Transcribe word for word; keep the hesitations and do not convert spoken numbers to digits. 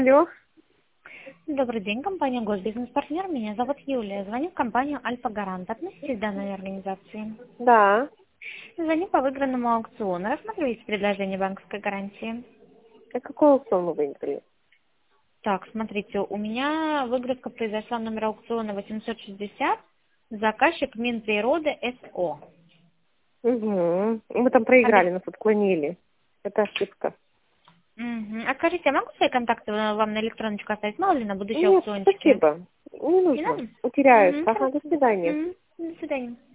Алло. Добрый день, компания «Госбизнес-партнер». Меня зовут Юлия. Звоню в компанию «Альфа-Гарант». Относитесь к данной организации? Да. Звоню по выигранному аукциону. Рассматриваете предложение банковской гарантии? А какой аукцион вы выиграли? Так, смотрите, у меня выгрузка произошла номер аукциона восемьсот шестьдесят. Заказчик Минприроды СО. Угу. Мы там Обе- проиграли, нас отклонили. Это ошибка. Мгм. А скажите, а могу свои контакты э, вам на электроночку оставить? Мало ли на будущие Нет, аукциончики? спасибо. Не Не нужно. надо? Утеряют. Мгм, Ага, до хорошо. свидания. Мгм. До свидания.